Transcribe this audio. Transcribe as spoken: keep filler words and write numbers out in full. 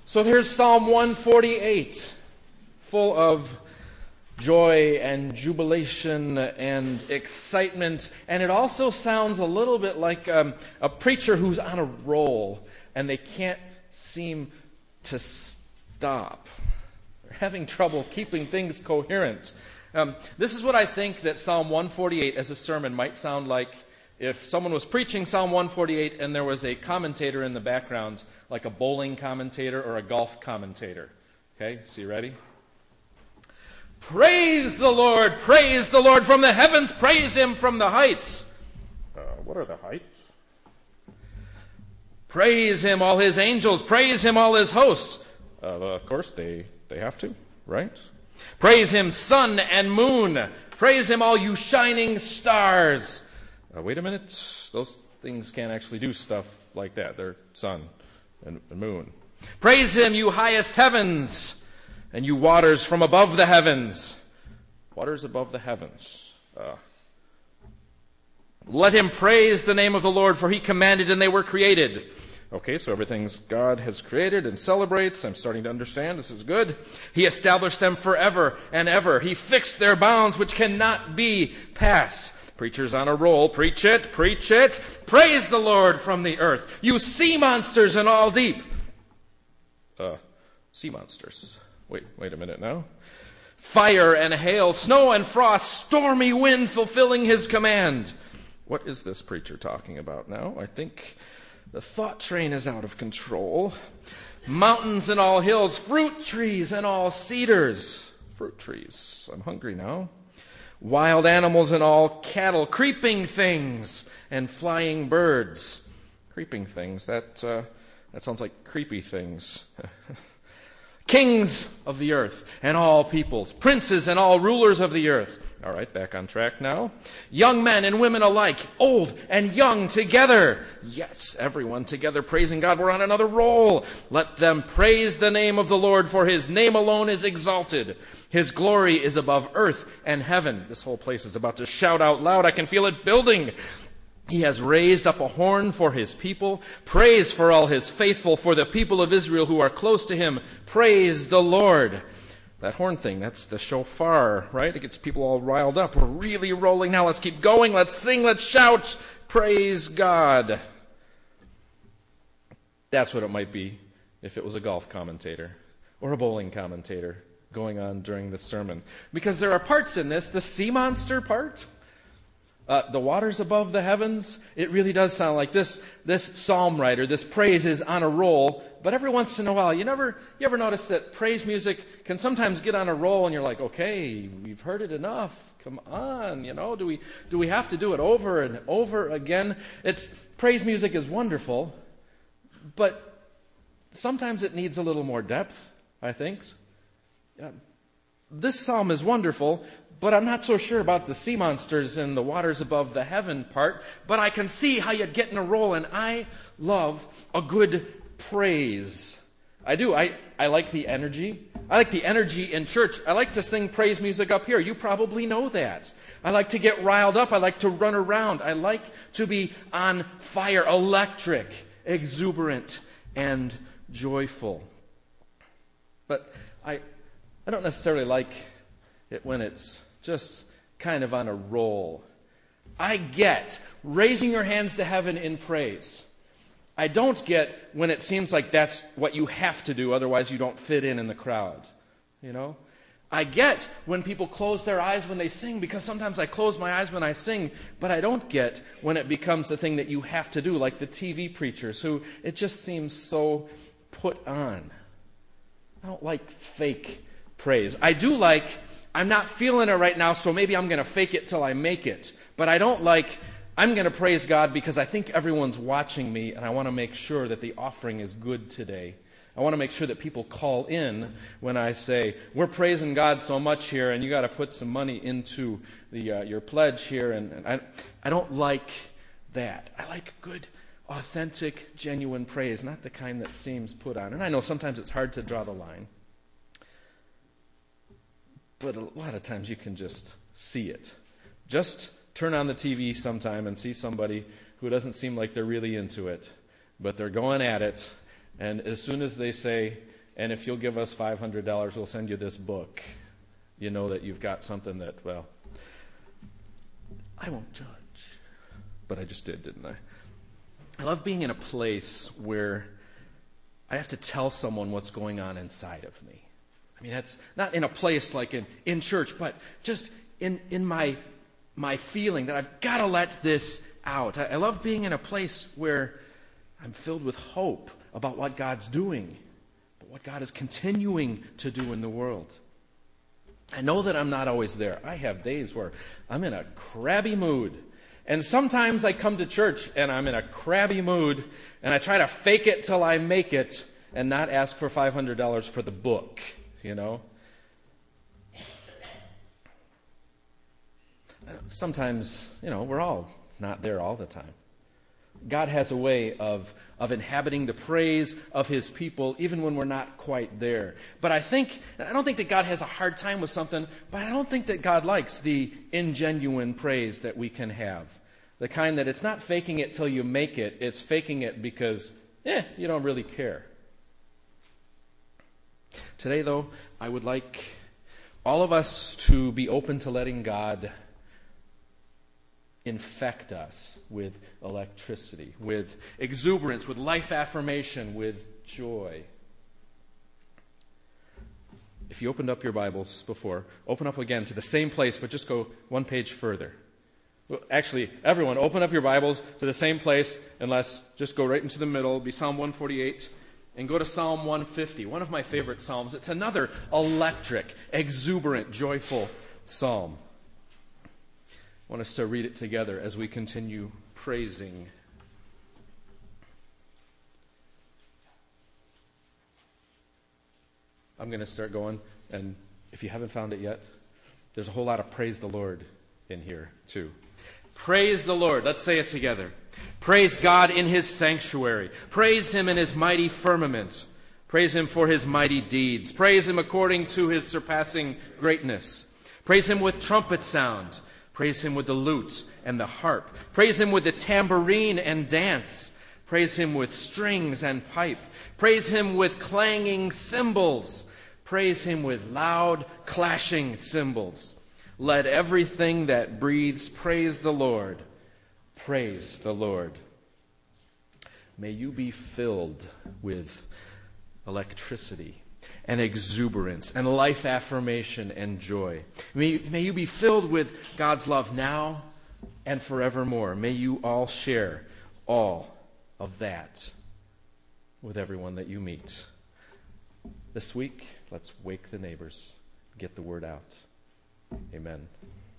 So here's Psalm one forty-eight, full of joy and jubilation and excitement. And it also sounds a little bit like um, a preacher who's on a roll and they can't seem to stop. They're having trouble keeping things coherent. Um, this is what I think that Psalm one forty-eight as a sermon might sound like if someone was preaching Psalm one forty-eight and there was a commentator in the background, like a bowling commentator or a golf commentator. Okay, so you ready? Praise the Lord, praise the Lord from the heavens, praise Him from the heights. Uh, what are the heights? Praise Him, all His angels, praise Him, all His hosts. Uh, of course, they, they have to, right? Praise Him, sun and moon. Praise Him, all you shining stars. Uh, wait a minute, those things can't actually do stuff like that. They're sun and, and moon. Praise Him, you highest heavens, and you waters from above the heavens. Waters above the heavens. Uh, let him praise the name of the Lord, for He commanded and they were created. Okay, so everything's God has created and celebrates. I'm starting to understand. This is good. He established them forever and ever. He fixed their bounds which cannot be passed. Preachers on a roll. Preach it, preach it. Praise the Lord from the earth. You sea monsters and all deep. Uh, sea monsters. Wait, wait a minute now. Fire and hail, snow and frost, stormy wind fulfilling His command. What is this preacher talking about now? I think the thought train is out of control. Mountains and all hills, fruit trees and all cedars. Fruit trees. I'm hungry now. Wild animals and all cattle, creeping things and flying birds. Creeping things, that uh, that sounds like creepy things. Kings of the earth and all peoples, princes and all rulers of the earth. All right, back on track now. Young men and women alike, old and young together. Yes, everyone together praising God. We're on another roll. Let them praise the name of the Lord, for His name alone is exalted. His glory is above earth and heaven. This whole place is about to shout out loud. I can feel it building. He has raised up a horn for His people. Praise for all His faithful, for the people of Israel who are close to Him. Praise the Lord. That horn thing, that's the shofar, right? It gets people all riled up. We're really rolling now. Let's keep going. Let's sing. Let's shout. Praise God. That's what it might be if it was a golf commentator or a bowling commentator going on during the sermon. Because there are parts in this, the sea monster part, Uh, the waters above the heavens, it really does sound like this this psalm writer, this praise is on a roll, but every once in a while, you never you ever notice that praise music can sometimes get on a roll and you're like, okay, we've heard it enough. Come on, you know, do we do we have to do it over and over again? It's praise music is wonderful, but sometimes it needs a little more depth, I think. Uh, this psalm is wonderful, but I'm not so sure about the sea monsters and the waters above the heaven part. But I can see how you'd get in a roll, and I love a good praise. I do. I, I like the energy. I like the energy in church. I like to sing praise music up here. You probably know that. I like to get riled up. I like to run around. I like to be on fire, electric, exuberant, and joyful. But I, I don't necessarily like it when it's just kind of on a roll. I get raising your hands to heaven in praise. I don't get when it seems like that's what you have to do, otherwise you don't fit in in the crowd. You know? I get when people close their eyes when they sing, because sometimes I close my eyes when I sing, but I don't get when it becomes the thing that you have to do, like the T V preachers, who it just seems so put on. I don't like fake praise. I do like, I'm not feeling it right now, so maybe I'm going to fake it till I make it. But I don't like, I'm going to praise God because I think everyone's watching me, and I want to make sure that the offering is good today. I want to make sure that people call in when I say, we're praising God so much here, and you got to put some money into the uh, your pledge here. And, and I, I don't like that. I like good, authentic, genuine praise, not the kind that seems put on. And I know sometimes it's hard to draw the line. But a lot of times you can just see it. Just turn on the T V sometime and see somebody who doesn't seem like they're really into it, but they're going at it. And as soon as they say, and if you'll give us five hundred dollars, we'll send you this book. You know that you've got something that, well, I won't judge. But I just did, didn't I? I love being in a place where I have to tell someone what's going on inside of me. I mean, that's not in a place like in, in church, but just in, in my, my feeling that I've got to let this out. I, I love being in a place where I'm filled with hope about what God's doing, but what God is continuing to do in the world. I know that I'm not always there. I have days where I'm in a crabby mood. And sometimes I come to church and I'm in a crabby mood and I try to fake it till I make it and not ask for five hundred dollars for the book, you know. Sometimes, you know, we're all not there all the time. God has a way of, of inhabiting the praise of his people even when we're not quite there. But I think, I don't think that God has a hard time with something, but I don't think that God likes the ingenuine praise that we can have. The kind that it's not faking it till you make it, it's faking it because, eh, you don't really care. Today, though, I would like all of us to be open to letting God infect us with electricity, with exuberance, with life affirmation, with joy. If you opened up your Bibles before, open up again to the same place, but just go one page further. Well, actually, everyone, open up your Bibles to the same place, unless just go right into the middle. It'll be Psalm one forty-eight, and go to Psalm one fifty, one of my favorite psalms. It's another electric, exuberant, joyful psalm. I want us to read it together as we continue praising. I'm going to start going, and if you haven't found it yet, there's a whole lot of praise the Lord in here, too. Praise the Lord. Let's say it together. Praise God in his sanctuary. Praise him in his mighty firmament. Praise him for his mighty deeds. Praise him according to his surpassing greatness. Praise him with trumpet sound. Praise him with the lute and the harp. Praise him with the tambourine and dance. Praise him with strings and pipe. Praise him with clanging cymbals. Praise him with loud clashing cymbals. Let everything that breathes praise the Lord. Praise the Lord. May you be filled with electricity and exuberance and life affirmation and joy. May, may you be filled with God's love now and forevermore. May you all share all of that with everyone that you meet. This week, let's wake the neighbors, get the word out. Amen.